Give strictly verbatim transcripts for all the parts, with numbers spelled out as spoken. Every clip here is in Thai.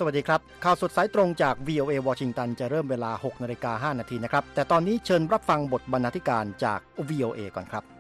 สวัสดีครับข่าวสดสายตรงจาก วี โอ เอ วอชิงตันจะเริ่มเวลา หกนาฬิกาห้านาทีนะครับแต่ตอนนี้เชิญรับฟังบทบรรณาธิการจาก วี โอ เอ ก่อนครับ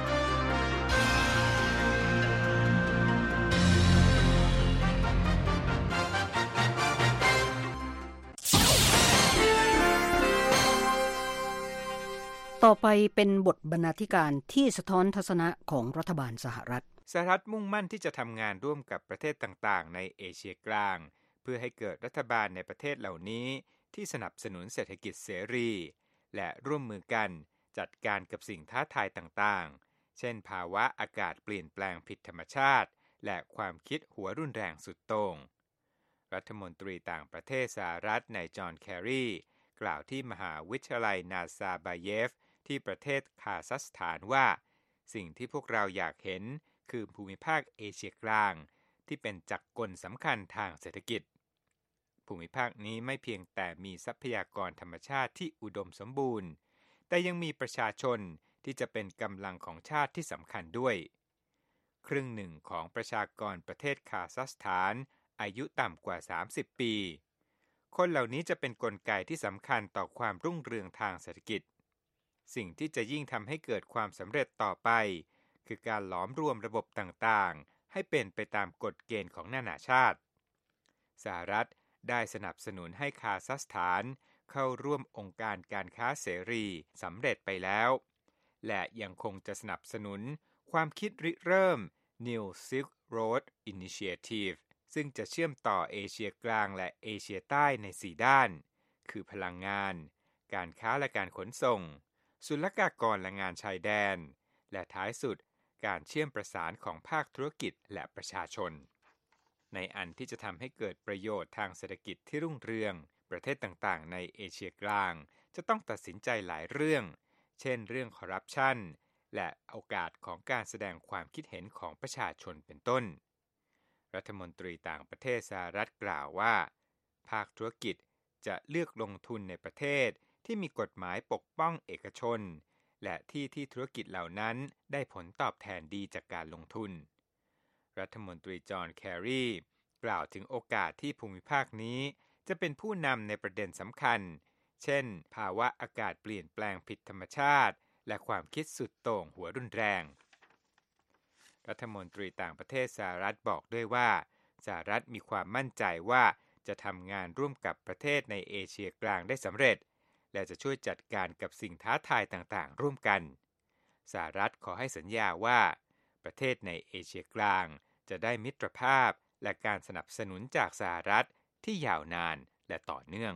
ต่อไปเป็นบทบรรณาธิการที่สะท้อนทัศนะของรัฐบาลสหรัฐสหรัฐมุ่งมั่นที่จะทำงานร่วมกับประเทศต่างๆในเอเชียกลางเพื่อให้เกิดรัฐบาลในประเทศเหล่านี้ที่สนับสนุนเศรษฐกิจเสรีและร่วมมือกันจัดการกับสิ่งท้าทายต่างๆเช่นภาวะอากาศเปลี่ยนแปลงผิดธรรมชาติและความคิดหัวรุนแรงสุดโต่งรัฐมนตรีต่างประเทศสหรัฐนายจอห์นแครีกล่าวที่มหาวิทยาลัยนาซาบาเยฟที่ประเทศคาซัคสถานว่าสิ่งที่พวกเราอยากเห็นคือภูมิภาคเอเชียกลางที่เป็นจักรกลสำคัญทางเศรษฐกิจภูมิภาคนี้ไม่เพียงแต่มีทรัพยากรธรรมชาติที่อุดมสมบูรณ์แต่ยังมีประชาชนที่จะเป็นกำลังของชาติที่สำคัญด้วยครึ่งหนึ่งของประชากรประเทศคาซัคสถานอายุต่ำกว่าสามสิบปีคนเหล่านี้จะเป็นกลไกที่สำคัญต่อความรุ่งเรืองทางเศรษฐกิจสิ่งที่จะยิ่งทำให้เกิดความสำเร็จต่อไปคือการหลอมรวมระบบต่างๆให้เป็นไปตามกฎเกณฑ์ของนานาชาติสหรัฐได้สนับสนุนให้คาซัคสถานเข้าร่วมองค์การการค้าเสรีสำเร็จไปแล้วและยังคงจะสนับสนุนความคิดริเริ่ม New Silk Road Initiative ซึ่งจะเชื่อมต่อเอเชียกลางและเอเชียใต้ในสี่ด้านคือพลังงานการค้าและการขนส่งศุลกากรและงานชายแดนและท้ายสุดการเชื่อมประสานของภาคธุรกิจและประชาชนในอันที่จะทำให้เกิดประโยชน์ทางเศรษฐกิจที่รุ่งเรืองประเทศต่างๆในเอเชียกลางจะต้องตัดสินใจหลายเรื่องเช่นเรื่องคอร์รัปชันและโอกาสของการแสดงความคิดเห็นของประชาชนเป็นต้นรัฐมนตรีต่างประเทศสหรัฐกล่าวว่าภาคธุรกิจจะเลือกลงทุนในประเทศที่มีกฎหมายปกป้องเอกชนและที่ที่ธุรกิจเหล่านั้นได้ผลตอบแทนดีจากการลงทุนรัฐมนตรีจอห์นแครีกล่าวถึงโอกาสที่ภูมิภาคนี้จะเป็นผู้นำในประเด็นสำคัญเช่นภาวะอากาศเปลี่ยนแปลงผิดธรรมชาติและความคิดสุดโต่งหัวรุนแรงรัฐมนตรีต่างประเทศสหรัฐบอกด้วยว่าสหรัฐมีความมั่นใจว่าจะทำงานร่วมกับประเทศในเอเชียกลางได้สำเร็จและจะช่วยจัดการกับสิ่งท้าทายต่างๆร่วมกันสหรัฐขอให้สัญญาว่าประเทศในเอเชียกลางจะได้มิตรภาพและการสนับสนุนจากสหรัฐที่ยาวนานและต่อเนื่อง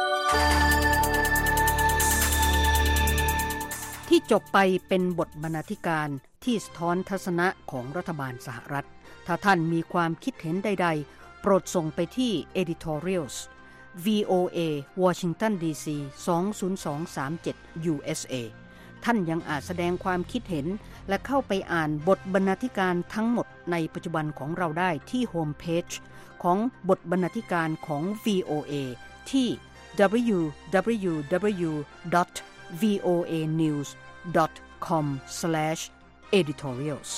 ที่จบไปเป็นบทบรรณาธิการที่สะท้อนทัศนะของรัฐบาลสหรัฐถ้าท่านมีความคิดเห็นใดๆโปรดส่งไปที่ editorials วี โอ เอ Washington ดี ซี สอง ศูนย์ สอง สาม เจ็ด ยู เอส เอ ท่านยังอาจแสดงความคิดเห็นและเข้าไปอ่านบทบรรณาธิการทั้งหมดในปัจจุบันของเราได้ที่โฮมเพจของบทบรรณาธิการของ วี โอ เอ ที่ ดับเบิลยู ดับเบิลยู ดับเบิลยู ดอท วี โอ เอ นิวส์ ดอท คอม สแลช เอดิทอเรียลส์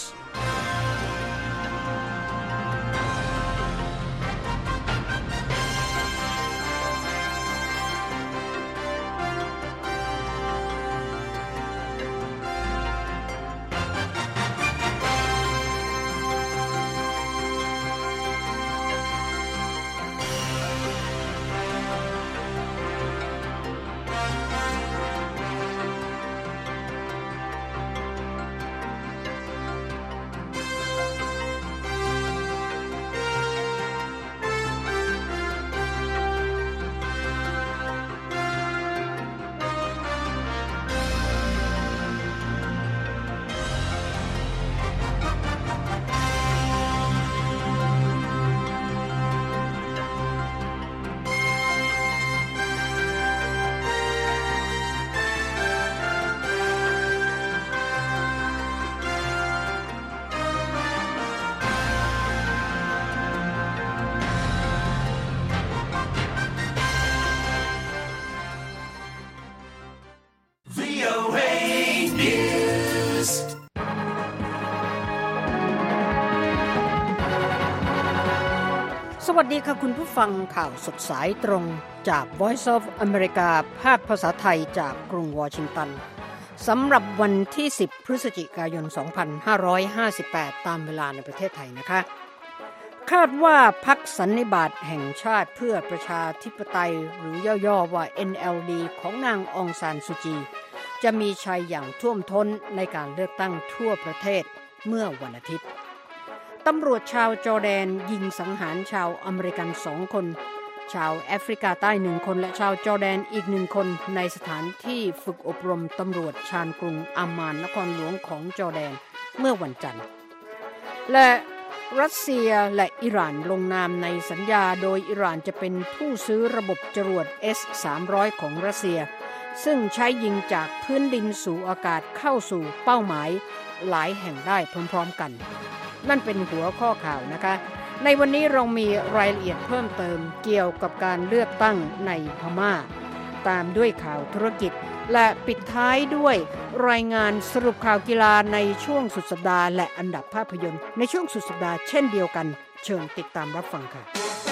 วัสดีค่ะคุณผู้ฟังข่าวสดสายตรงจาก Voice of America ภาคภาษาไทยจากกรุงวอชิงตันสำหรับวันที่สิบพฤศจิกายนสองพันห้าร้อยห้าสิบแปดตามเวลาในประเทศไทยนะคะคาดว่าพรรคสันนิบาตแห่งชาติเพื่อประชาธิปไตยหรือย่อๆว่า เอ็น แอล ดี ของนางองซานซูจีจะมีชัยอย่างท่วมท้นในการเลือกตั้งทั่วประเทศเมื่อวันอาทิตย์ตำรวจชาวจอร์แดนยิงสังหารชาวอเมริกันสองคนชาวแอฟริกาใต้หนึ่งคนและชาวจอร์แดนอีกหนึ่งคนในสถานที่ฝึกอบรมตำรวจชานกรุงอัมมานนครหลวงของจอร์แดนเมื่อวันจันทร์และรัสเซียและอิหร่านลงนามในสัญญาโดยอิหร่านจะเป็นผู้ซื้อระบบจรวด เอส สามร้อย ของรัสเซียซึ่งใช้ยิงจากพื้นดินสู่อากาศเข้าสู่เป้าหมายหลายแห่งได้พร้อมๆกันนั่นเป็นหัวข้อข่าวนะคะในวันนี้เรามีรายละเอียดเพิ่มเติมเกี่ยวกับการเลือกตั้งในพม่าตามด้วยข่าวธุรกิจและปิดท้ายด้วยรายงานสรุปข่าวกีฬาในช่วงสุดสัปดาห์และอันดับภาพยนตร์ในช่วงสุดสัปดาห์เช่นเดียวกันเชิญติดตามรับฟังค่ะ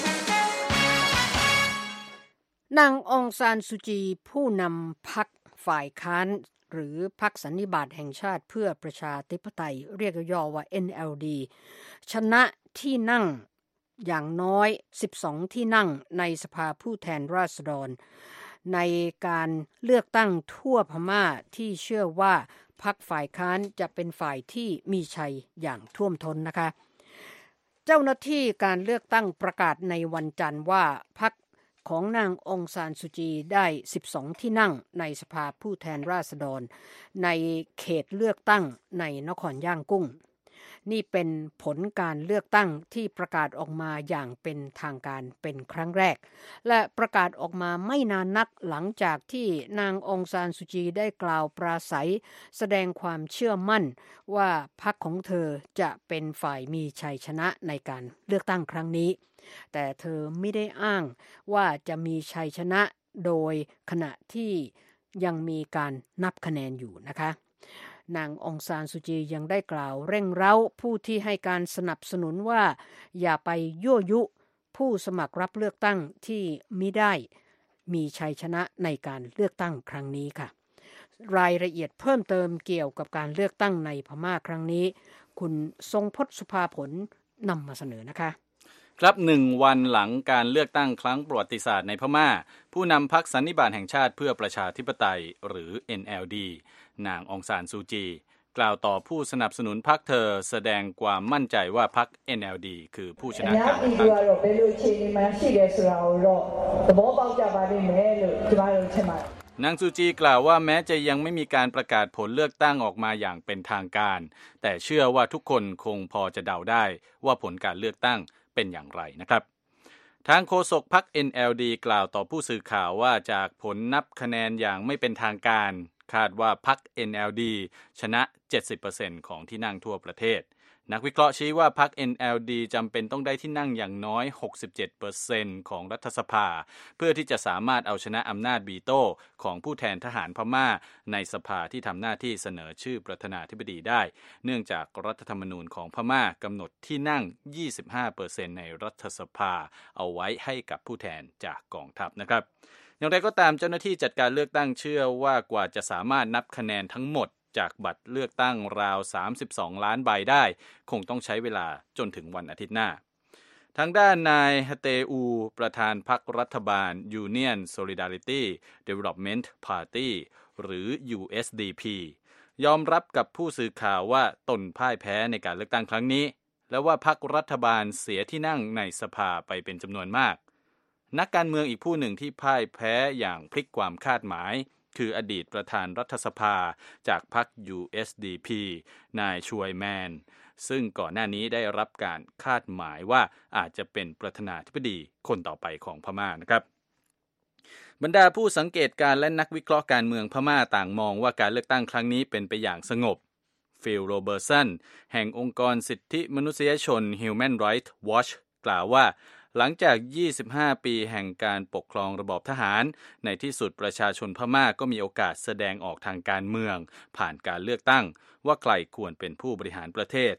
นางองซานซูจีผู้นำพรรคฝ่ายค้านหรือพรรคสันนิบาตแห่งชาติเพื่อประชาธิปไตยเรียกย่อว่า เอ็น แอล ดี ชนะที่นั่งอย่างน้อยสิบสองที่นั่งในสภาผู้แทนราษฎรในการเลือกตั้งทั่วพม่าที่เชื่อว่าพรรคฝ่ายค้านจะเป็นฝ่ายที่มีชัยอย่างท่วมท้นนะคะเจ้าหน้าที่การเลือกตั้งประกาศในวันจันทร์ว่าพรรคของนางองซานซูจีได้สิบสองที่นั่งในสภาผู้แทนราษฎรในเขตเลือกตั้งในนครย่างกุ้งนี่เป็นผลการเลือกตั้งที่ประกาศออกมาอย่างเป็นทางการเป็นครั้งแรกและประกาศออกมาไม่นานนักหลังจากที่นางองซานซูจีได้กล่าวปราศัยแสดงความเชื่อมั่นว่าพรรคของเธอจะเป็นฝ่ายมีชัยชนะในการเลือกตั้งครั้งนี้แต่เธอไม่ได้อ้างว่าจะมีชัยชนะโดยขณะที่ยังมีการนับคะแนนอยู่นะคะนางองซานซูจียังได้กล่าวเร่งเร้าผู้ที่ให้การสนับสนุนว่าอย่าไปยั่วยุผู้สมัครรับเลือกตั้งที่มิได้มีชัยชนะในการเลือกตั้งครั้งนี้ค่ะรายละเอียดเพิ่มเติมเกี่ยวกับการเลือกตั้งในพม่าครั้งนี้คุณทรงพจน์สุภาผลนำมาเสนอนะคะครับหนึ่งวันหลังการเลือกตั้งครั้งประวัติศาสตร์ในพม่าผู้นำพรรคสันนิบาตแห่งชาติเพื่อประชาธิปไตยหรือ เอ็น แอล ดี นางองซานซูจีกล่าวต่อผู้สนับสนุนพรรคเธอแสดงความมั่นใจว่าพรรค เอ็น แอล ดี คือผู้ชนะการเลือกตั้งนางซูจีกล่าวว่าแม้จะยังไม่มีการประกาศผลเลือกตั้งออกมาอย่างเป็นทางการแต่เชื่อว่าทุกคนคงพอจะเดาได้ว่าผลการเลือกตั้งเป็นอย่างไรนะครับทางโฆษกพรรค เอ็น แอล ดี กล่าวต่อผู้สื่อข่าวว่าจากผลนับคะแนนอย่างไม่เป็นทางการคาดว่าพรรค เอ็น แอล ดี ชนะ เจ็ดสิบเปอร์เซ็นต์ ของที่นั่งทั่วประเทศนักวิเคราะห์ชี้ว่าพรรค เอ็น แอล ดี จำเป็นต้องได้ที่นั่งอย่างน้อย หกสิบเจ็ดเปอร์เซ็นต์ ของรัฐสภาเพื่อที่จะสามารถเอาชนะอำนาจวีโต้ของผู้แทนทหารพม่าในสภาที่ทำหน้าที่เสนอชื่อประธานาธิบดีได้เนื่องจากรัฐธรรมนูญของพม่ากำหนดที่นั่ง ยี่สิบห้าเปอร์เซ็นต์ ในรัฐสภาเอาไว้ให้กับผู้แทนจากกองทัพนะครับอย่างไรก็ตามเจ้าหน้าที่จัดการเลือกตั้งเชื่อว่ากว่าจะสามารถนับคะแนนทั้งหมดจากบัตรเลือกตั้งราวสามสิบสองล้านใบได้คงต้องใช้เวลาจนถึงวันอาทิตย์หน้าทางด้านนายฮเตอูประธานพรรครัฐบาล Union Solidarity Development Party หรือ ยู เอส ดี พี ยอมรับกับผู้สื่อข่าวว่าตนพ่ายแพ้ในการเลือกตั้งครั้งนี้และว่าพรรครัฐบาลเสียที่นั่งในสภาไปเป็นจำนวนมากนักการเมืองอีกผู้หนึ่งที่พ่ายแพ้อย่างพลิกความคาดหมายคืออดีตประธานรัฐสภาจากพรรค ยู เอส ดี พี นายชวยแมนซึ่งก่อนหน้านี้ได้รับการคาดหมายว่าอาจจะเป็นประธานาธิบดีคนต่อไปของพม่านะครับบรรดาผู้สังเกตการณ์และนักวิเคราะห์การเมืองพม่าต่างมองว่าการเลือกตั้งครั้งนี้เป็นไปอย่างสงบฟิลโรเบอร์สันแห่งองค์กรสิทธิมนุษยชน Human Rights Watch กล่าวว่าหลังจากยี่สิบห้าปีแห่งการปกครองระบอบทหารในที่สุดประชาชนพม่าก็มีโอกาสแสดงออกทางการเมืองผ่านการเลือกตั้งว่าใครควรเป็นผู้บริหารประเทศ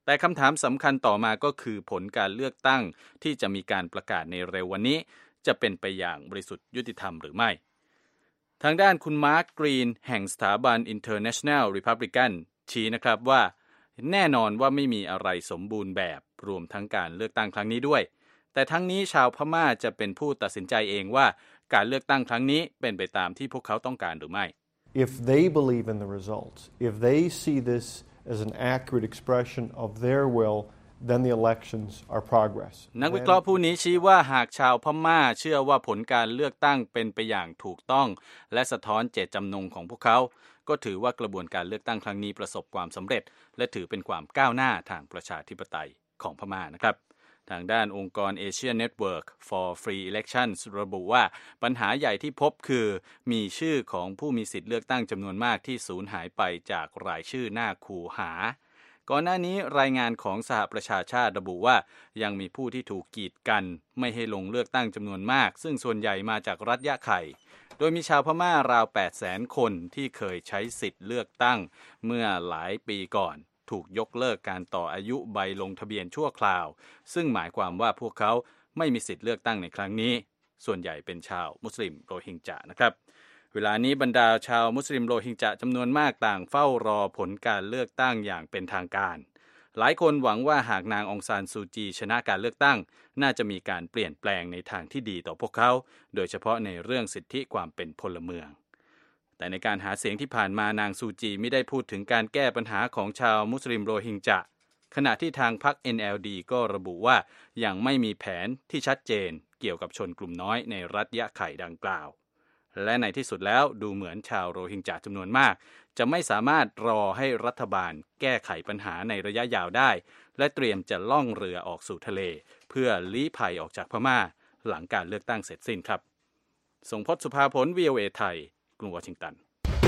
แต่คำถามสำคัญต่อมาก็คือผลการเลือกตั้งที่จะมีการประกาศในเร็ววันนี้จะเป็นไปอย่างบริสุทธิ์ยุติธรรมหรือไม่ทางด้านคุณมาร์คกรีนแห่งสถาบัน International Republican ชี้นะครับว่าแน่นอนว่าไม่มีอะไรสมบูรณ์แบบรวมทั้งการเลือกตั้งครั้งนี้ด้วยแต่ทั้งนี้ชาวพม่าจะเป็นผู้ตัดสินใจเองว่าการเลือกตั้งครั้งนี้เป็นไปตามที่พวกเขาต้องการหรือไม่ If they believe in the results, if they see this as an accurate expression of their will, then the elections are progress. นักวิเคราะห์ผู้นี้ชี้ว่าหากชาวพม่าเชื่อว่าผลการเลือกตั้งเป็นไปอย่างถูกต้องและสะท้อนเจตจำนงของพวกเขาก็ถือว่ากระบวนการเลือกตั้งครั้งนี้ประสบความสำเร็จและถือเป็นความก้าวหน้าทางประชาธิปไตยของพม่านะครับทางด้านองค์กร Asia Network for Free Elections ระบุว่าปัญหาใหญ่ที่พบคือมีชื่อของผู้มีสิทธิ์เลือกตั้งจำนวนมากที่สูญหายไปจากรายชื่อหน้าคูหาก่อนหน้านี้รายงานของสหประชาชาติระบุว่ายังมีผู้ที่ถูกกีดกันไม่ให้ลงเลือกตั้งจำนวนมากซึ่งส่วนใหญ่มาจากรัฐยะไข่โดยมีชาวพม่าราว แปดแสน คนที่เคยใช้สิทธิ์เลือกตั้งเมื่อหลายปีก่อนถูกยกเลิกการต่ออายุใบลงทะเบียนชั่วคราวซึ่งหมายความว่าพวกเขาไม่มีสิทธิ์เลือกตั้งในครั้งนี้ส่วนใหญ่เป็นชาวมุสลิมโรฮิงญานะครับเวลานี้บรรดาชาวมุสลิมโรฮิงญาจำนวนมากต่างเฝ้ารอผลการเลือกตั้งอย่างเป็นทางการหลายคนหวังว่าหากนางองซานซูจีชนะการเลือกตั้งน่าจะมีการเปลี่ยนแปลงในทางที่ดีต่อพวกเขาโดยเฉพาะในเรื่องสิทธิความเป็นพลเมืองแต่ในการหาเสียงที่ผ่านมานางซูจีไม่ได้พูดถึงการแก้ปัญหาของชาวมุสลิมโรฮิงญาขณะที่ทางพรรค เอ็น แอล ดี ก็ระบุว่ายังไม่มีแผนที่ชัดเจนเกี่ยวกับชนกลุ่มน้อยในรัฐยะไข่ดังกล่าวและในที่สุดแล้วดูเหมือนชาวโรฮิงญาจำนวนมากจะไม่สามารถรอให้รัฐบาลแก้ไขปัญหาในระยะยาวได้และเตรียมจะล่องเรือออกสู่ทะเลเพื่อลี้ภัยออกจากพม่าหลังการเลือกตั้งเสร็จสิ้นครับส่งพจน์สุภาผล วี โอ เอ ไทยกรุงวอชิงตัน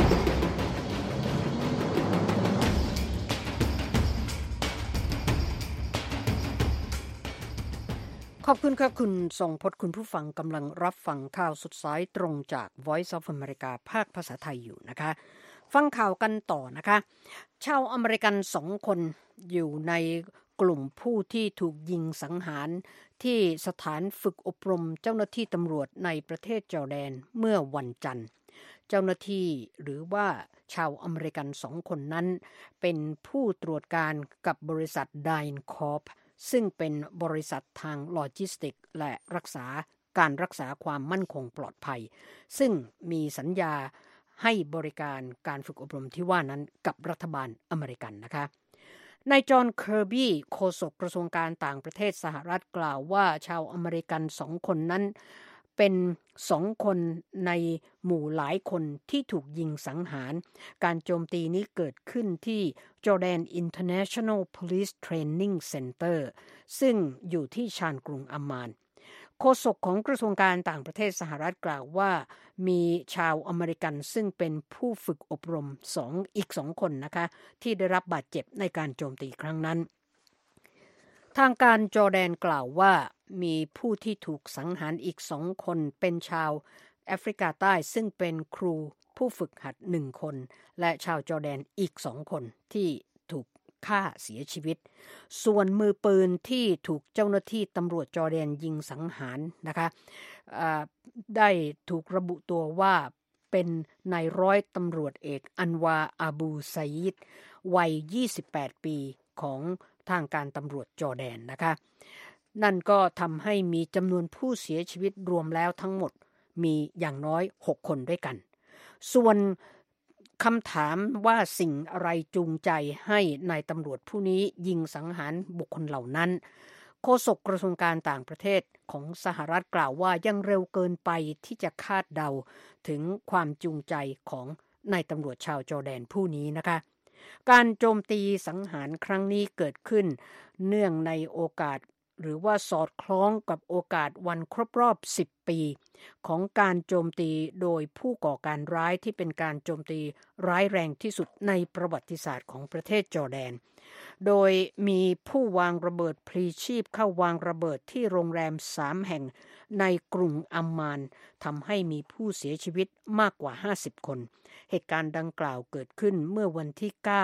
ขอบคุณครับคุณทรงพจน์คุณผู้ฟังกำลังรับฟังข่าวสุดสายตรงจาก Voice of America ภาคภาษาไทยอยู่นะคะฟังข่าวกันต่อนะคะชาวอเมริกันสองคนอยู่ในกลุ่มผู้ที่ถูกยิงสังหารที่สถานฝึกอบรมเจ้าหน้าที่ตำรวจในประเทศจอร์แดนเมื่อวันจันทร์เจ้าหน้าที่หรือว่าชาวอเมริกันสองคนนั้นเป็นผู้ตรวจการกับบริษัท Dine Corpซึ่งเป็นบริษัททางโลจิสติกและรักษาการรักษาความมั่นคงปลอดภัยซึ่งมีสัญญาให้บริการการฝึกอบรมที่ว่านั้นกับรัฐบาลอเมริกันนะคะนายจอห์นเคอร์บี้โฆษกกระทรวงการต่างประเทศสหรัฐกล่าวว่าชาวอเมริกันสองคนนั้นเป็นสองคนในหมู่หลายคนที่ถูกยิงสังหารการโจมตีนี้เกิดขึ้นที่ Jordan International Police Training Center ซึ่งอยู่ที่ชานกรุงอัมมานโฆษกของกระทรวงการต่างประเทศสหรัฐกล่าวว่ามีชาวอเมริกันซึ่งเป็นผู้ฝึกอบรมสองอีกสองคนนะคะที่ได้รับบาดเจ็บในการโจมตีครั้งนั้นทางการจอร์แดนกล่าวว่ามีผู้ที่ถูกสังหารอีกสองคนเป็นชาวแอฟริกาใต้ซึ่งเป็นครูผู้ฝึกหัดหนึ่งคนและชาวจอร์แดนอีกสองคนที่ถูกฆ่าเสียชีวิตส่วนมือปืนที่ถูกเจ้าหน้าที่ตำรวจจอร์แดนยิงสังหารนะคะได้ถูกระบุตัวว่าเป็นนายร้อยตำรวจเอกอันวาอาบูไซยิดวัยยี่สิบแปดปีของทางการตำรวจจอร์แดนนะคะนั่นก็ทำให้มีจำนวนผู้เสียชีวิตรวมแล้วทั้งหมดมีอย่างน้อยหกคนด้วยกันส่วนคำถามว่าสิ่งอะไรจูงใจให้นายตำรวจผู้นี้ยิงสังหารบุคคลเหล่านั้นโฆษกกระทรวงการต่างประเทศของสหรัฐกล่าวว่ายังเร็วเกินไปที่จะคาดเดาถึงความจูงใจของนายตำรวจชาวจอร์แดนผู้นี้นะคะการโจมตีสังหารครั้งนี้เกิดขึ้นเนื่องในโอกาสหรือว่าสอดคล้องกับโอกาสวันครบรอบสิบปีของการโจมตีโดยผู้ก่อการร้ายที่เป็นการโจมตีร้ายแรงที่สุดในประวัติศาสตร์ของประเทศจอร์แดนโดยมีผู้วางระเบิดพลีชีพเข้าวางระเบิดที่โรงแรมสามแห่งในกรุงอัมมานทำให้มีผู้เสียชีวิตมากกว่าห้าสิบคนเหตุการณ์ดังกล่าวเกิดขึ้นเมื่อวันที่เก้า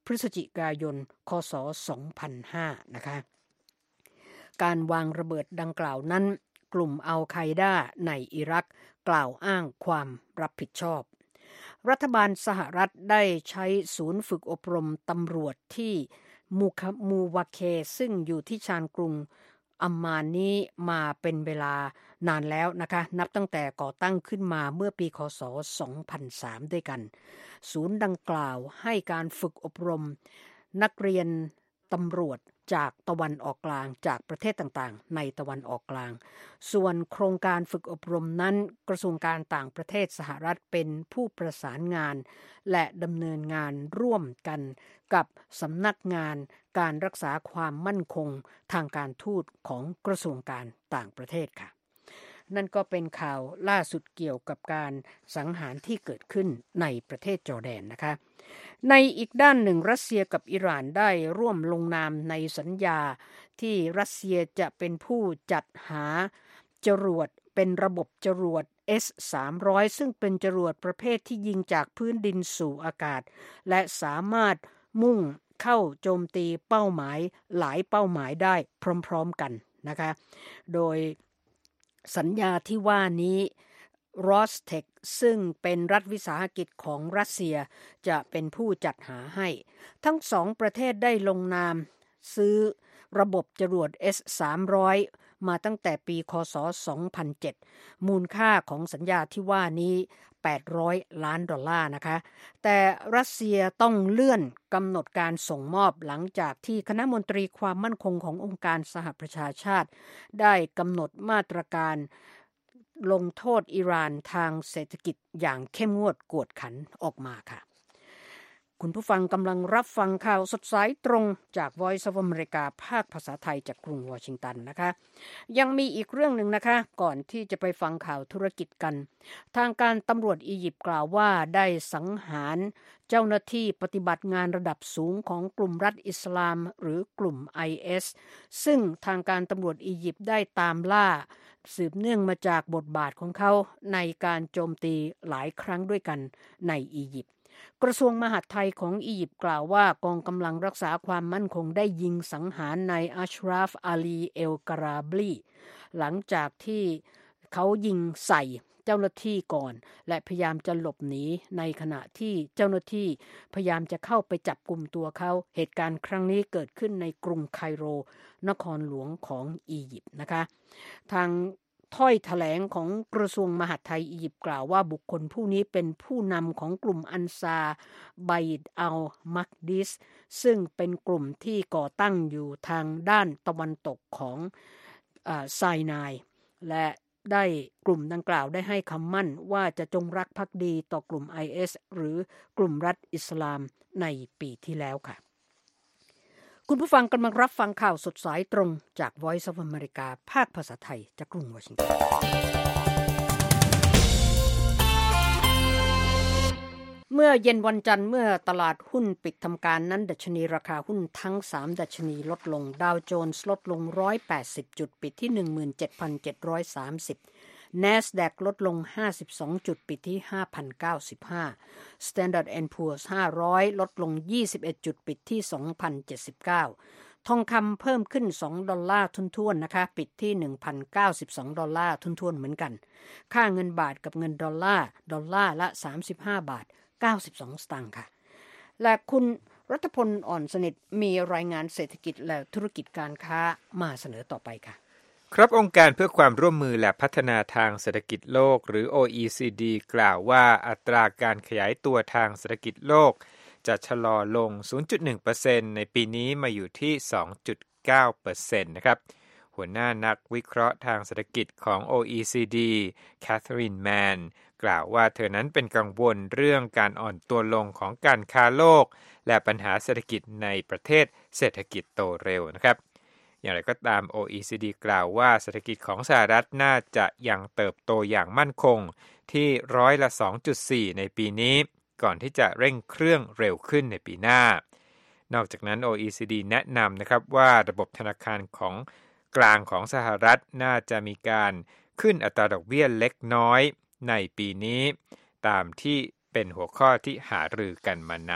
พฤศจิกายนคศสองพันห้านะคะการวางระเบิดดังกล่าวนั้นกลุ่มอัลไคดาในอิรักกล่าวอ้างความรับผิดชอบรัฐบาลสหรัฐได้ใช้ศูนย์ฝึกอบรมตำรวจที่มูคมูวาเคซึ่งอยู่ที่ชานกรุงอัมมานนี้มาเป็นเวลานานแล้วนะคะนับตั้งแต่ก่อตั้งขึ้นมาเมื่อปีคศสองพันสามด้วยกันศูนย์ดังกล่าวให้การฝึกอบรมนักเรียนตำรวจจากตะวันออกกลางจากประเทศต่างๆในตะวันออกกลางส่วนโครงการฝึกอบรมนั้นกระทรวงการต่างประเทศสหรัฐเป็นผู้ประสานงานและดำเนินงานร่วมกันกับสำนักงานการรักษาความมั่นคงทางการทูตของกระทรวงการต่างประเทศค่ะนั่นก็เป็นข่าวล่าสุดเกี่ยวกับการสังหารที่เกิดขึ้นในประเทศจอร์แดนนะคะในอีกด้านหนึ่งรัสเซียกับอิหร่านได้ร่วมลงนามในสัญญาที่รัสเซียจะเป็นผู้จัดหาจรวดเป็นระบบจรวด เอส สามร้อย ซึ่งเป็นจรวดประเภทที่ยิงจากพื้นดินสู่อากาศและสามารถมุ่งเข้าโจมตีเป้าหมายหลายเป้าหมายได้พร้อมๆกันนะคะโดยสัญญาที่ว่านี้รอสเทคซึ่งเป็นรัฐวิสาหกิจของรัสเซียจะเป็นผู้จัดหาให้ทั้งสองประเทศได้ลงนามซื้อระบบจรวด เอส สามร้อย มาตั้งแต่ปีคศสองพันเจ็ดมูลค่าของสัญญาที่ว่านี้แปดร้อยล้านดอลลาร์นะคะแต่รัสเซียต้องเลื่อนกำหนดการส่งมอบหลังจากที่คณะมนตรีความมั่นคงขององค์การสหประชาชาติได้กำหนดมาตรการลงโทษอิหร่านทางเศรษฐกิจอย่างเข้มงวดกวดขันออกมาค่ะคุณผู้ฟังกำลังรับฟังข่าวสดสายตรงจาก Voice of America ภาคภาษาไทยจากกรุงวอชิงตันนะคะยังมีอีกเรื่องหนึ่งนะคะก่อนที่จะไปฟังข่าวธุรกิจกันทางการตำรวจอียิปต์กล่าวว่าได้สังหารเจ้าหน้าที่ปฏิบัติงานระดับสูงของกลุ่มรัฐอิสลามหรือกลุ่ม ไอ เอส ซึ่งทางการตำรวจอียิปต์ได้ตามล่าสืบเนื่องมาจากบทบาทของเขาในการโจมตีหลายครั้งด้วยกันในอียิปต์กระทรวงมหาดไทยของอียิปต์กล่าวว่ากองกำลังรักษาความมั่นคงได้ยิงสังหารนายอัชราฟอาลีเอลการาบลีหลังจากที่เขายิงใส่เจ้าหน้าที่ก่อนและพยายามจะหลบหนีในขณะที่เจ้าหน้าที่พยายามจะเข้าไปจับกุมตัวเขาเหตุการณ์ครั้งนี้เกิดขึ้นในกรุงไคโรนครหลวงของอียิปต์นะคะทางถ้อยแถลงของกระทรวงมหาดไทยอียิปต์กล่าวว่าบุคคลผู้นี้เป็นผู้นำของกลุ่มอันซาไบดอัลมักดิสซึ่งเป็นกลุ่มที่ก่อตั้งอยู่ทางด้านตะวันตกของอ่าไซนายและได้กลุ่มดังกล่าวได้ให้คำมั่นว่าจะจงรักภักดีต่อกลุ่ม ไอ เอส หรือกลุ่มรัฐอิสลามในปีที่แล้วค่ะคุณผู้ฟังกำลังรับฟังข่าวสดสายตรงจาก Voice of America ภาคภาษาไทยจากกรุงวอชิงตันเมื่อเย็นวันจันทร์เมื่อตลาดหุ้นปิดทำการนั้นดัชนีราคาหุ้นทั้งสามดัชนีลดลงดาวโจนส์ลดลงหนึ่งร้อยแปดสิบจุดปิดที่ หนึ่งหมื่นเจ็ดพันเจ็ดร้อยสามสิบNASDAQ ลดลงห้าสิบสองจุดปิดที่ ห้าพันเก้าสิบห้า Standard แอนด์ Poor's ห้าร้อยลดลงยี่สิบเอ็ดจุดปิดที่ สองพันเจ็ดสิบเก้า ทองคำเพิ่มขึ้นสองดอลลาร์ทุนๆนะคะปิดที่ หนึ่งพันเก้าสิบสองดอลลาร์ทุนๆเหมือนกันค่าเงินบาทกับเงินดอลลาร์ดอลลาร์ละสามสิบห้าบาทเก้าสิบสองสตางค์ค่ะและคุณรัฐพลอ่อนสนิทมีรายงานเศรษฐกิจและธุรกิจการค้ามาเสนอต่อไปค่ะครับองค์การเพื่อความร่วมมือและพัฒนาทางเศรษฐกิจโลกหรือ โอ อี ซี ดี กล่าวว่าอัตราการขยายตัวทางเศรษฐกิจโลกจะชะลอลง ศูนย์จุดหนึ่งเปอร์เซ็นต์ ในปีนี้มาอยู่ที่ สองจุดเก้าเปอร์เซ็นต์ นะครับหัวหน้านักวิเคราะห์ทางเศรษฐกิจของ โอ อี ซี ดี แคทเธอรีนแมนกล่าวว่าเธอนั้นเป็นกังวลเรื่องการอ่อนตัวลงของการค้าโลกและปัญหาเศรษฐกิจในประเทศเศรษฐกิจโตเร็วนะครับอย่างไรก็ตาม โอ อี ซี ดี กล่าวว่าเศรษฐกิจของสหรัฐน่าจะยังเติบโตอย่างมั่นคงที่ร้อยละ สองจุดสี่ ในปีนี้ก่อนที่จะเร่งเครื่องเร็วขึ้นในปีหน้านอกจากนั้น โอ อี ซี ดี แนะนำนะครับว่าระบบธนาคารของกลางของสหรัฐน่าจะมีการขึ้นอัตราดอกเบี้ยเล็กน้อยในปีนี้ตามที่เป็นหัวข้อที่หารือกันมานาน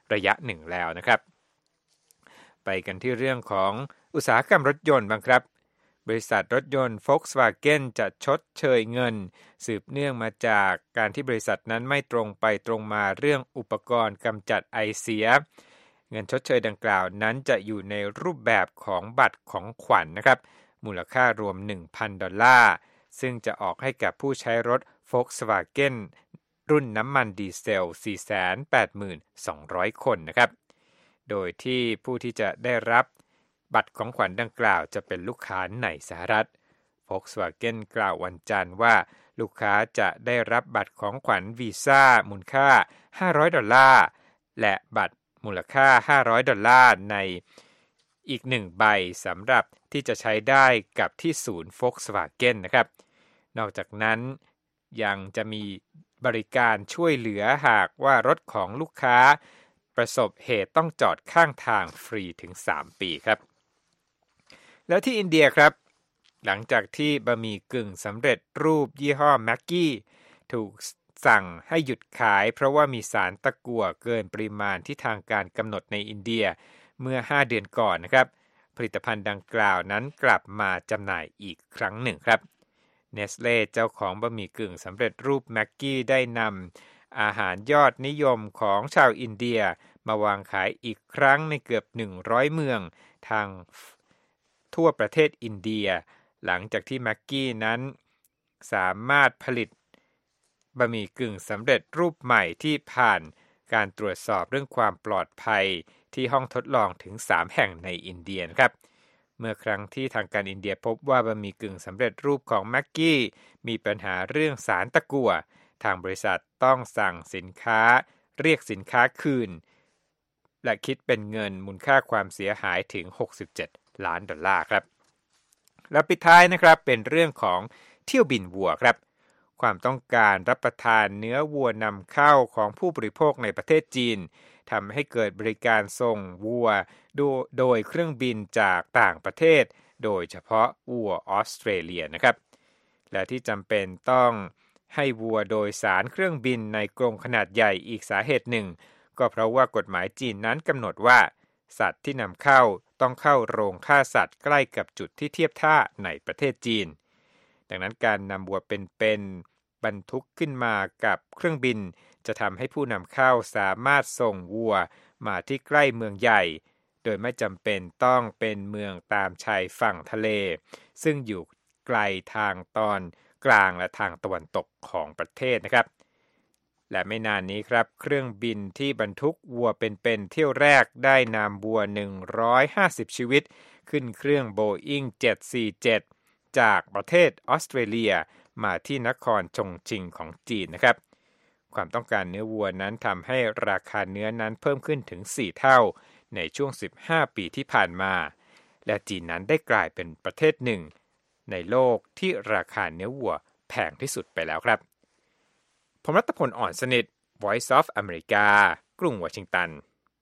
ระยะหนึ่งแล้วนะครับไปกันที่เรื่องของอุตสาหกรรมรถยนต์บ้างครับบริษัทรถยนต์ Volkswagen จะชดเชยเงินสืบเนื่องมาจากการที่บริษัทนั้นไม่ตรงไปตรงมาเรื่องอุปกรณ์กำจัดไอเสียเงินชดเชยดังกล่าวนั้นจะอยู่ในรูปแบบของบัตรของขวัญ น, นะครับมูลค่ารวม หนึ่งพัน ดอลลาร์ซึ่งจะออกให้กับผู้ใช้รถ Volkswagen รุ่นน้ำมันดีเซล สี่แสนแปดหมื่นสองร้อย คนนะครับโดยที่ผู้ที่จะได้รับบัตรของขวัญดังกล่าวจะเป็นลูกค้าในสหรัฐ Volkswagen กล่าววันจันทร์ว่าลูกค้าจะได้รับบัตรของขวัญวีซ่ามูลค่าห้าร้อยดอลลาร์และบัตรมูลค่าห้าร้อยดอลลาร์ในอีกหนึ่งใบสำหรับที่จะใช้ได้กับที่ศูนย์ Volkswagen นะครับนอกจากนั้นยังจะมีบริการช่วยเหลือหากว่ารถของลูกค้าประสบเหตุต้องจอดข้างทางฟรีถึงสามปีครับแล้วที่อินเดียครับหลังจากที่บะหมี่กึ่งสำเร็จรูปยี่ห้อแม็กกี้ถูกสั่งให้หยุดขายเพราะว่ามีสารตะกั่วเกินปริมาณที่ทางการกำหนดในอินเดียเมื่อห้าเดือนก่อนนะครับผลิตภัณฑ์ดังกล่าวนั้นกลับมาจำหน่ายอีกครั้งหนึ่งครับเนสเล่เจ้าของบะหมี่กึ่งสำเร็จรูปแม็กกี้ได้นำอาหารยอดนิยมของชาวอินเดียมาวางขายอีกครั้งในเกือบหนึ่งร้อยเมืองทางทั่วประเทศอินเดียหลังจากที่แม็กกี้นั้นสามารถผลิตบะหมี่กึ่งสำเร็จรูปใหม่ที่ผ่านการตรวจสอบเรื่องความปลอดภัยที่ห้องทดลองถึงสามแห่งในอินเดียนะครับเมื่อครั้งที่ทางการอินเดียพบว่าบะหมี่กึ่งสำเร็จรูปของแม็กกี้มีปัญหาเรื่องสารตะกั่วทางบริษัทต้องสั่งสินค้าเรียกสินค้าคืนและคิดเป็นเงินมูลค่าความเสียหายถึงหกสิบเจ็ดล้านดอลลาร์ครับแล้วปิดท้ายนะครับเป็นเรื่องของเที่ยวบินวัวครับความต้องการรับประทานเนื้อวัวนำเข้าของผู้บริโภคในประเทศจีนทำให้เกิดบริการส่งวัวโดยเครื่องบินจากต่างประเทศโดยเฉพาะวัวออสเตรเลียนะครับและที่จำเป็นต้องให้วัวโดยสารเครื่องบินในกรงขนาดใหญ่อีกสาเหตุหนึ่งก็เพราะว่ากฎหมายจีนนั้นกำหนดว่าสัตว์ที่นำเข้าต้องเข้าโรงฆ่าสัตว์ใกล้กับจุดที่เทียบท่าในประเทศจีนดังนั้นการนำวัวเป็นๆบรรทุกขึ้นมากับเครื่องบินจะทำให้ผู้นำเข้าสามารถส่งวัวมาที่ใกล้เมืองใหญ่โดยไม่จำเป็นต้องเป็นเมืองตามชายฝั่งทะเลซึ่งอยู่ไกลทางตอนกลางและทางตะวันตกของประเทศนะครับและไม่นานนี้ครับเครื่องบินที่บรรทุกวัวเป็นๆเที่ยวแรกได้นำวัวหนึ่งร้อยห้าสิบชีวิตขึ้นเครื่อง Boeing เจ็ดสี่เจ็ดจากประเทศออสเตรเลียมาที่นครชงชิงของจีนนะครับความต้องการเนื้อวัวนั้นทำให้ราคาเนื้อนั้นเพิ่มขึ้นถึงสี่เท่าในช่วงสิบห้าปีที่ผ่านมาและจีนนั้นได้กลายเป็นประเทศหนึ่งในโลกที่ราคาเนื้อวัวแพงที่สุดไปแล้วครับผมรัตพล อ่อนสนิท Voice of America กรุงวอชิงตัน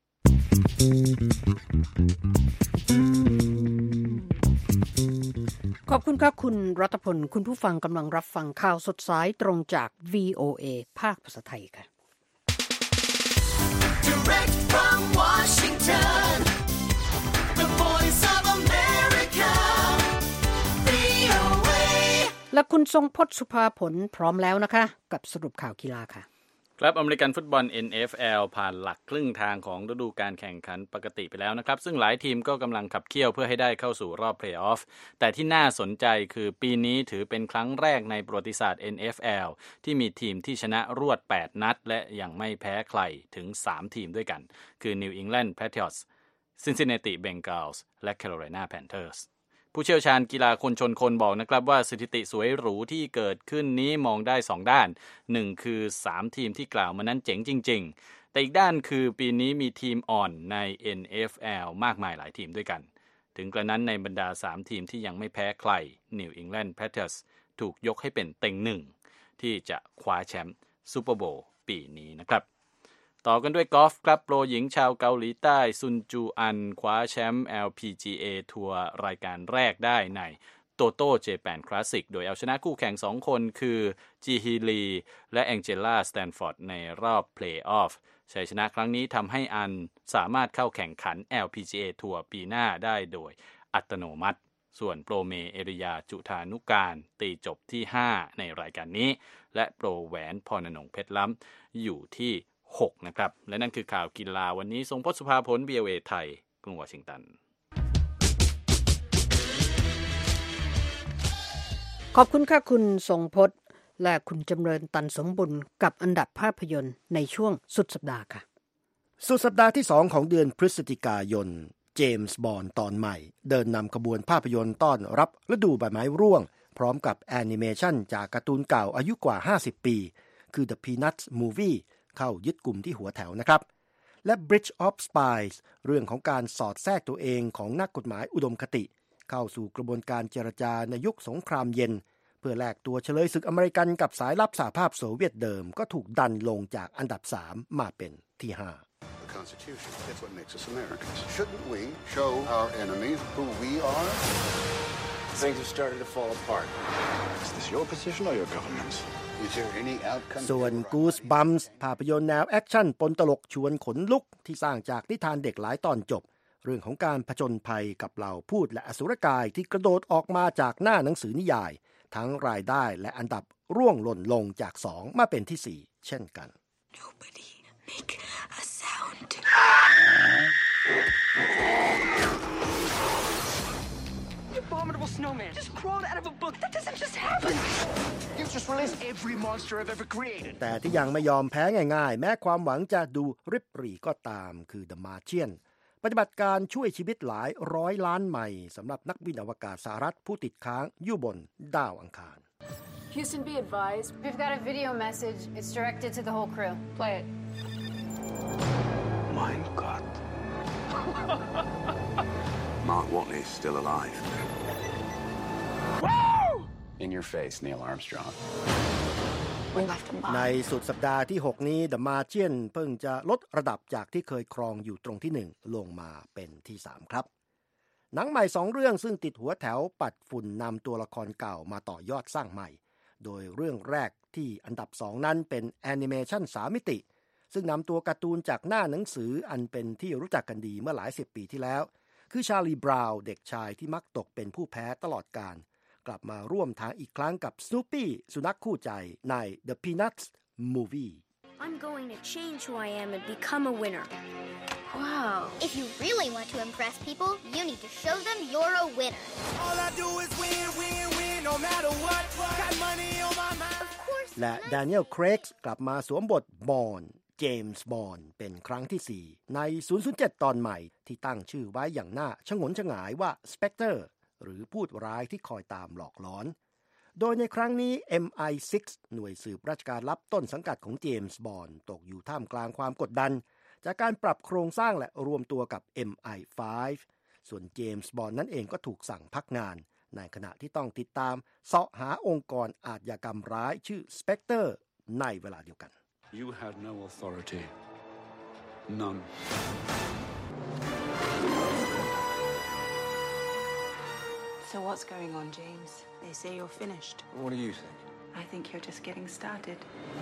ขอบคุณครับคุณรัตพลคุณผู้ฟังกำลังรับฟังข่าวสดสายตรงจาก วี โอ เอ ภาคภาษาไทยค่ะ Direct from Washington, the Voice of America, วี โอ เอและคุณทรงพจน์สุภาผลพร้อมแล้วนะคะกับสรุปข่าวกีฬาค่ะครับอเมริกันฟุตบอล เอ็น เอฟ แอล ผ่านหลักครึ่งทางของฤดูกาลแข่งขันปกติไปแล้วนะครับซึ่งหลายทีมก็กำลังขับเคี่ยวเพื่อให้ได้เข้าสู่รอบเพลย์ออฟแต่ที่น่าสนใจคือปีนี้ถือเป็นครั้งแรกในประวัติศาสตร์ เอ็น เอฟ แอล ที่มีทีมที่ชนะรวดแปดนัดและยังไม่แพ้ใครถึงสามทีมด้วยกันคือ New England Patriots, Cincinnati Bengals และ Carolina Panthersผู้เชี่ยวชาญกีฬาคนชนคนบอกนะครับว่าสถิติสวยหรูที่เกิดขึ้นนี้มองได้สองด้านหนึ่งคือสามทีมที่กล่าวมานั้นเจ๋งจริงๆแต่อีกด้านคือปีนี้มีทีมอ่อนใน เอ็น เอฟ แอล มากมายหลายทีมด้วยกันถึงกระนั้นในบรรดาสามทีมที่ยังไม่แพ้ใคร New England Patriots ถูกยกให้เป็นเต็งหนึ่งที่จะคว้าแชมป์ซูเปอร์โบว์ปีนี้นะครับต่อกันด้วยกอล์ฟครับโปรหญิงชาวเกาหลีใต้ซุนจูอันคว้าแชมป์ แอล พี จี เอ ทัวร์รายการแรกได้ในโตโต้เจแปนคลาสสิกโดยเอาชนะคู่แข่งสองคนคือจีฮีลีและแองเจล่าสแตนฟอร์ดในรอบเพลย์ออฟชชัยชนะครั้งนี้ทำให้อันสามารถเข้าแข่งขัน แอล พี จี เอ ทัวร์ปีหน้าได้โดยอัตโนมัติส่วนโปรเมเอริยาจุฑานุการตีจบที่ห้าในรายการนี้และโปรแหวนพรณนงค์เพชรล้ำอยู่ที่หกนะครับและนั่นคือข่าวกีฬาวันนี้ทรงพจน์สุภาผล วี โอ เอ ไทยกรุงวอชิงตันขอบคุณค่ะคุณทรงพจน์และคุณจำเริญตันสมบุญกับอันดับภาพยนตร์ในช่วงสุดสัปดาห์ค่ะสุดสัปดาห์ที่สองของเดือนพฤศจิกายนเจมส์บอนด์ตอนใหม่เดินนำขบวนภาพยนตร์ต้อนรับฤดูใบไม้ร่วงพร้อมกับแอนิเมชันจากการ์ตูนเก่าอายุกว่าห้าสิบปีคือ The Peanuts Movie เข้ายึดกลุ่มที่หัวแถวนะครับและ Bridge of Spies เรื่องของการสอดแทรกตัวเองของนักกฎหมายอุดมคติเข้าสู่กระบวนการเจรจาในยุคสงครามเย็นเพื่อแลกตัวเฉลยศึกอเมริกันกับสายลับสหภาพโซเวียตเดิมก็ถูกดันลงจากอันดับสามมาเป็นที่ห้า Constitution. It's what makes us Americans. Shouldn't we show our enemies who we are? Things are starting to fall apart. Is this your position or your government's? Is there any outcome? ส่วน Goosebumps ภาพยนตร์แนวแอคชั่นปนตลกชวนขนลุกที่สร้างจากนิทานเด็กหลายตอนจบเรื่องของการผจญภัยกับเหล่าพูดและอสุรกายที่กระโดดออกมาจากหน้าหนังสือนิยายทั้งรายได้และอันดับร่วงหล่นลงจากสองมาเป็นที่สี่เช่นกัน Nobody make a sound. Abominable snowman just crawled out of a book. That doesn't just happen. You just released every monster I've ever created. แต่ที่ยังไม่ยอมแพ้ง่ายๆแม้ความหวังจะดูริบหรี่ก็ตามคือ The Martian ปฏิบัติการช่วยชีวิตหลายร้อยล้านไมล์สำหรับนักบินอวกาศสหรัฐผู้ติดค้างอยู่บนดาวอังคาร Houston, be advised. We've got a video message. It's directed to the whole crew. Play it. Mein Gott. Mark Watley's still alive. In your face, Neil Armstrong. We left him ใน behind. สุดสัปดาห์ที่หกนี้ The Martian เพิ่งจะลดระดับจากที่เคยครองอยู่ตรงที่หนึ่งลงมาเป็นที่สามครับหนังใหม่สองเรื่องซึ่งติดหัวแถวปัดฝุ่นนำตัวละครเก่ามาต่อยอดสร้างใหม่โดยเรื่องแรกที่อันดับสองนั้นเป็นแอนิเมชันสามมิติซึ่งนำตัวการ์ตูนจากหน้าหนังสืออันเป็นที่รู้จักกันดีเมื่อหลายสิบปีที่แล้วคือชาลีบราวน์เด็กชายที่มักตกเป็นผู้แพ้ตลอดกาลกลับมาร่วมทางอีกครั้งกับสนูปี้สุนัขคู่ใจใน The Peanuts Movie I'm going to change who I am and become a winner. Wow. If you really want to impress people, you need to show them you're a winner. All I do is win, win, win, no matter what. Got money on my mind. Of course. และ Daniel Craig กลับมาสวมบทบอนด์เจมส์บอนด์เป็นครั้งที่สี่ในศูนย์ศูนย์เจ็ดตอนใหม่ที่ตั้งชื่อไว้อย่างน่าชงนชงายว่า Spectre หรือพูดร้ายที่คอยตามหลอกล้อนโดยในครั้งนี้ เอ็ม ไอ ซิกซ์ หน่วยสืบราชการลับต้นสังกัดของเจมส์บอนด์ตกอยู่ท่ามกลางความกดดันจากการปรับโครงสร้างและรวมตัวกับ เอ็ม ไอ ไฟว์ ส่วนเจมส์บอนด์นั่นเองก็ถูกสั่งพักงานในขณะที่ต้องติดตามเสาะหาองค์กรอาชญากรรมร้ายชื่อ Spectre ในเวลาเดียวกัน You had no authority. None. So what's going on, James? They say you're finished. What do you think? I think you're just getting started.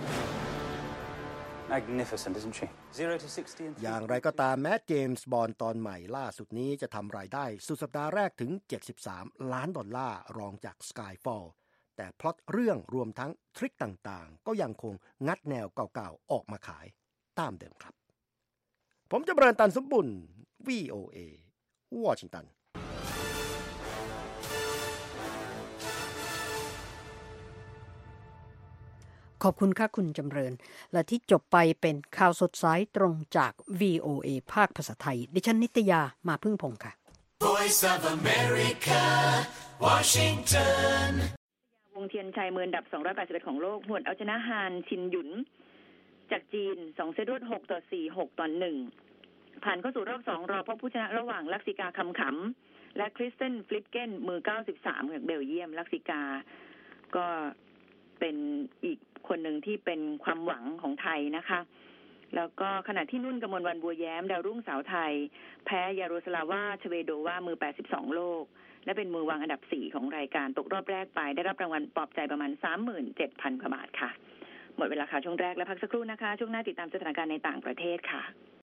Magnificent, isn't she? Zero to sixty in อย่างไรก็ตามแม้เจมส์บอนด์ตอนใหม่ล่าสุดนี้จะทำรายได้สุดสัปดาห์แรกถึงเจ็ดสิบสามล้านดอลลาร์รองจาก Skyfall แต่พล็อตเรื่องรวมทั้งทริคต่างๆก็ยังคงงัดแนวเก่าๆออกมาขายตามเดิมครับผมจำเริญตันสมบุญ วี โอ เอ วอชิงตันขอบคุณค่ะคุณจำเริญและที่จบไปเป็นข่าวสดสายตรงจาก วี โอ เอ ภาคภาษาไทยดิฉันนิตยามาพึ่งพงษ์ค่ะ Voice of America, Washington. วงเทียนชัยมืออันดับสองร้อยแปดสิบเอ็ดของโลกหวดเอาชนะฮานชินหยุนจากจีนสองเซตรวดหกต่อสี่ หกต่อหนึ่งผ่านเข้าสู่รอบสองรอพบผู้ชนะระหว่างลักษิกาคำขำและคริสเตนฟลิปเกนมือเก้าสิบสามจากเบลเยียมลักษิกาก็เป็นอีกคนหนึ่งที่เป็นความหวังของไทยนะคะแล้วก็ขณะที่นุ่นกมลวรรณบัวแย้มดาวรุ่งสาวไทยแพ้ยาโรสลาวาชเวโดวามือแปดสิบสองโลกและเป็นมือวางอันดับสี่ของรายการตกรอบแรกไปได้รับรางวัลปลอบใจประมาณ สามหมื่นเจ็ดพัน กว่าบาทค่ะหมดเวลาข่าวช่วงแรกและพักสักครู่นะคะช่วงหน้าติดตามสถานการณ์ในต่างประเทศค่ะ